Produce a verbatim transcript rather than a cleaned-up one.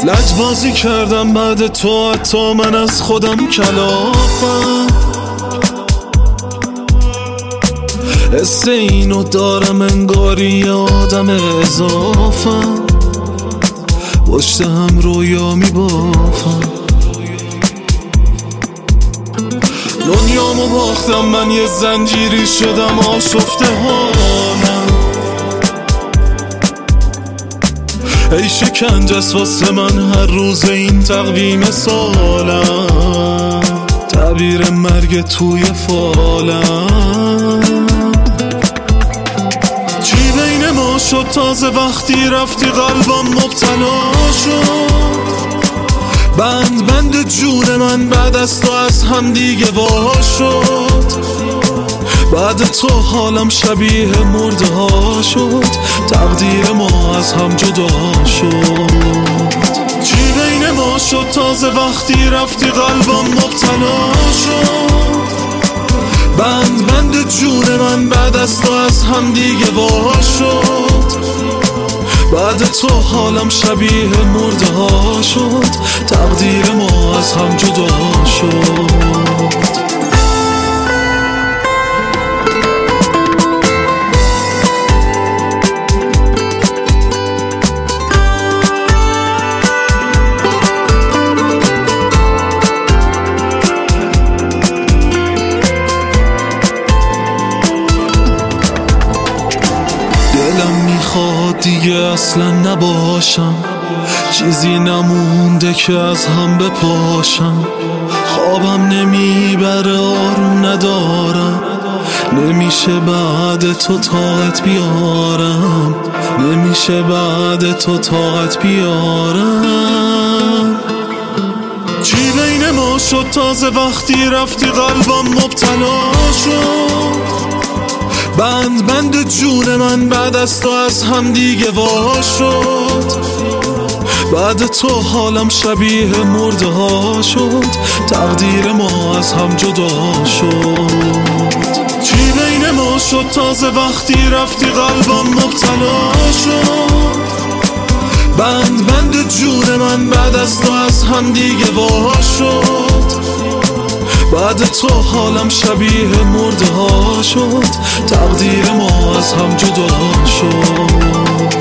لجبازی کردم بعد تو، حتی من از خودم کلافم. حس اینو دارم انگاری آدم اضافم، پشت هم رویا میبافم. دنیامو باختم، من یه زنجیری شدم آشفته حالم. ای شکنجس واسه من هر روز این تقویم سالم، تعبیر مرگ توی فالم. چی بین ما شد تازه وقتی رفتی قلبم مبتلا شد. بند بند جون من بعد از تو از هم دیگه وا شد. بعد تو حالم شبیه مرده ها شد، تقدیر ما از هم جدا شد. چی بین ما شد تازه وقتی رفتی قلبم مبتلا شد. بند بند جون من بعد از تو از هم دیگه وا شد. بعد تو حالم شبیه مرده ها شد، تقدیر ما از هم جدا شد. دلم میخواد دیگه اصلا نباشم، چیزی نمونده که از هم بپاشم. خوابم نمیبره، آروم ندارم، نمیشه بعد تو طاقت بیارم، نمیشه بعد تو طاقت بیارم. چی بین ما شد تازه وقتی رفتی قلبم مبتلا شد. بند بند جون من بعد از تو از هم دیگه وا شد. بعد تو حالم شبیه مرده ها شد، تقدیر ما از هم جدا شد. چی بین ما شد تازه وقتی رفتی قلبم مبتلا شد. بند بند جون من بعد از تو از هم دیگه وا شد. بعد تو حالم شبیه مرده ها شد، تقدیر ما از هم جدا شد.